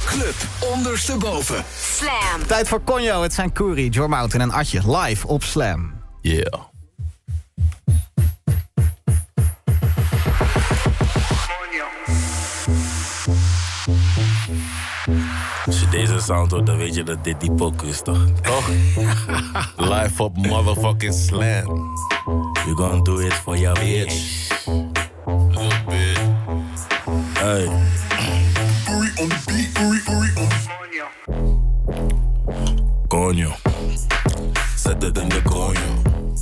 Club ondersteboven. Slam. Tijd voor Conjo, het zijn Koeri, Jor Mountain en Atje. Live op Slam. Yeah. Als je deze sound hoort, dan weet je dat dit die pokoe is, toch? Toch? Live op motherfucking Slam. You gonna do it for your bitch. Little bit. Hey. Coño. Zet het in de coño.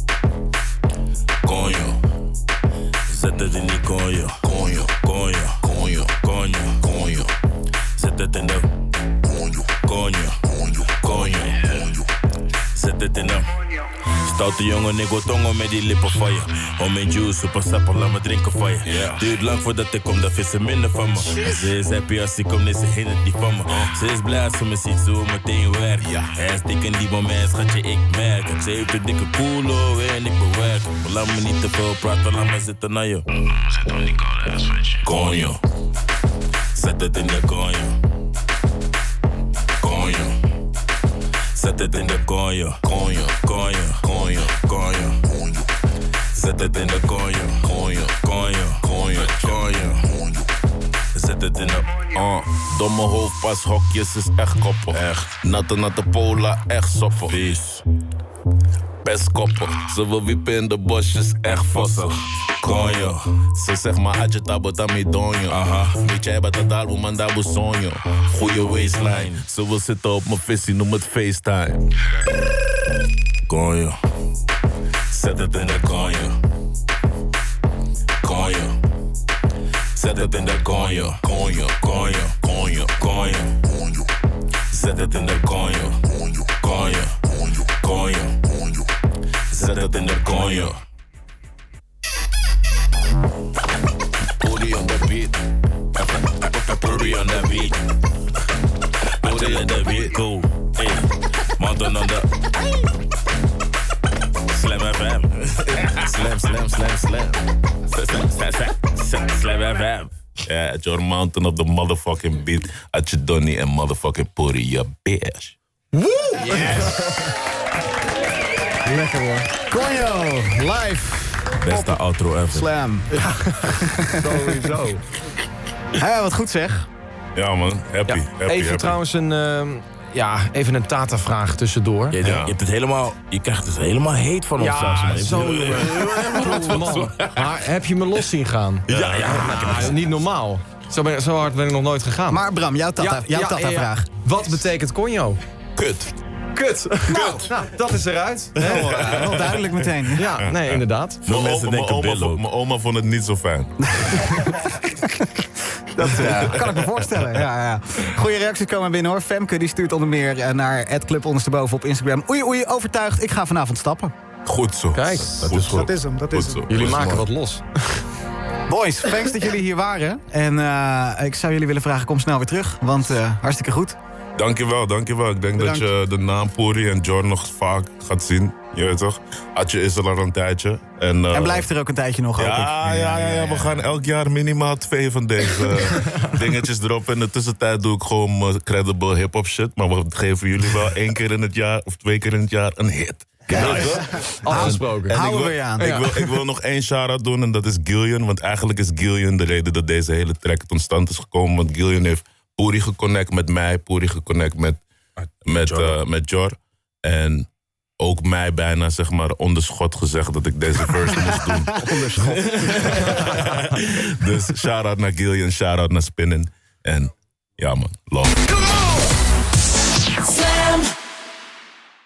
Coño. Zet het in die coño. Coño, coño, coño, coño, coño. Zet het in de coño, coño, coño, coño. Zet het in de stoute jongen, ik word tongen met die lippen van je. Om mijn juice, super sappel, laat me drinken van je. Yeah. Duurt lang voordat ik kom, dan vindt ze minder van me. En ze is happy als ik kom, nee, ze hindert niet van me. Ze is blij als ze me ziet, zo meteen werk. Hij is dik in die moment, schatje, ik merk. Ze heeft een dikke koelo en ik bewerk. Maar laat me niet te veel praten, laat me zitten naar je. Zet me die koude ass, weet je. Conjo. Zet het in de conjo. Conjo. Zet het in de conjo. Conjo, conjo, conjo, conjo. Zet het in de conjo. Conjo, conjo, conjo, conjo. Zet het in de... domme hoofdpas, hokjes is echt koppig. Echt. Natte pola, echt soppig. Vies. Best koppig. Ze wil wiepen in de bosjes, echt vossig. Conjo. Ze zegt maar adje tabotami donjo. Aha. Weet jij wat dat daar man daar sonjo. Goeie waistline. Ze wil zitten op mijn visie, noem het FaceTime. Conjo. Zet het in de conjo. Conjo. Zet het in de conjo. Conjo, conjo, conjo, conjo. Zet het in de conjo. Conjo, conjo, conjo. Zet het in de conjo. Booty on the beat. Booty on the beat. Booty on the beat. Cool. Hey. Mountain on the... Slam FM. Slam, slam, slam, slam. Slam FM. Yeah, Jor Mountain op the motherfucking beat. Atje Donnie en motherfucking Puri, your bitch. Woo! Yes! Lekker hoor. Conjo, live. Beste outro ever. Slam. Ja. Sowieso. Ja, wat goed zeg. Ja man, happy. Even trouwens even een Tata-vraag tussendoor. Je hebt het helemaal, je krijgt het helemaal heet van ons. Ja, zo. Man. Maar heb je me los zien gaan? Ja. Niet normaal. Zo hard ben ik nog nooit gegaan. Maar Bram, jouw Tata-vraag. Wat betekent conjo? Kut. Nou, dat is eruit. Wel duidelijk meteen. Ja, nee, inderdaad. Veel mensen denken billen. Mijn oma vond het niet zo fijn. Dat kan ik me voorstellen. Ja. Goeie reacties komen binnen hoor. Femke die stuurt onder meer naar @clubondersteboven op Instagram. Oei, overtuigd. Ik ga vanavond stappen. Goed zo. Kijk, dat is goed. Dat is hem. Jullie maken wat los. Boys, thanks dat jullie hier waren. En ik zou jullie willen vragen, kom snel weer terug. Want hartstikke goed. Dankjewel. Ik denk dat je de naam Puri en Jor nog vaak gaat zien. Je weet toch? Atje is er al een tijdje. En blijft er ook een tijdje nog, hoop ik. Ja. We gaan elk jaar minimaal 2 van deze dingetjes erop. In de tussentijd doe ik gewoon mijn credible hip-hop shit. Maar we geven jullie wel 1 keer in het jaar of 2 keer in het jaar een hit. Afgesproken. Houden we je aan. Ik wil nog 1 shout-out doen en dat is Gillian. Want eigenlijk is Gillian de reden dat deze hele track tot stand is gekomen. Want Gillian heeft Puri geconnect met mij. Puri geconnect met Jor. En ook mij bijna, zeg maar, onderschot gezegd dat ik deze verse moest doen. Onderschot. Dus shout-out naar Gillian, shout-out naar Spinnen. En ja man, love. Slam.